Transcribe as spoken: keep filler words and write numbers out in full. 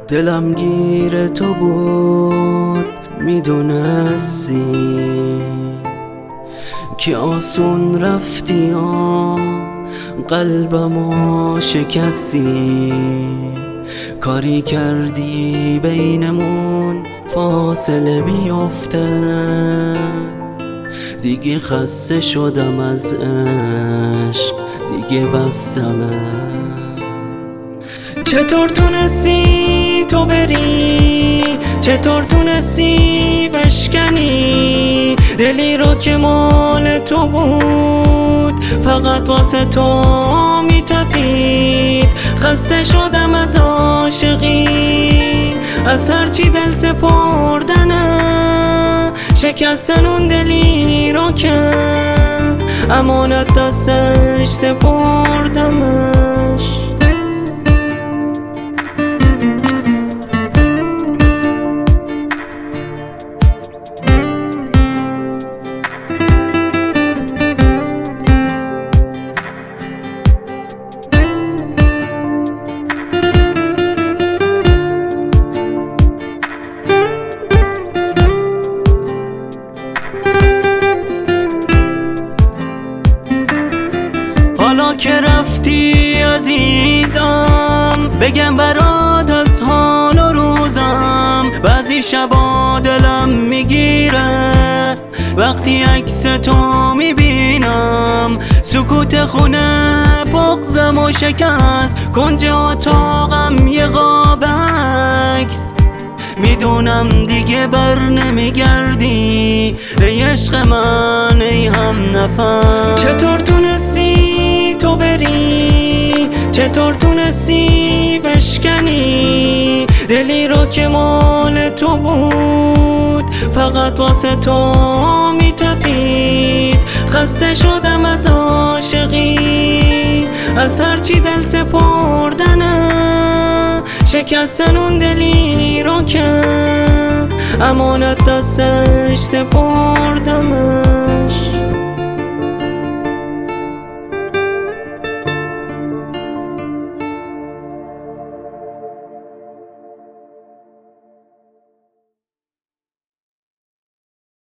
دلم گیر تو بود، میدونستی که آسون رفتی و قلبمو شکستی. کاری کردی بینمون فاصله بیفته، دیگه خسته شدم از عشق، دیگه بسمه. چطور تونستی تو بری، چطور تونستی بشکنی دلی رو که مال تو بود، فقط واسه تو میتپید. خسته شدم از عاشقی، از هرچی دل سپردنم، شکستن اون دلی رو که امانت دستش سپردمش. حالا که رفتی عزیزم، بگم برات از حال و روزم. بعضی شبا دلم میگیره وقتی عکس تو میبینم. سکوت خونه بغضم و شکست، کنج اتاقم یه قاب عکس. میدونم دیگه بر نمیگردی ای عشق من، ای هم نفس. چطور تونستی تو بری، چطور تونستی بشکنی دلی رو که مال تو بود، فقط واسه تو میتپید. خسته شدم از عاشقی، از هرچی دل سپردنم، شکستن اون دلی رو که امانت دستش سپردمم.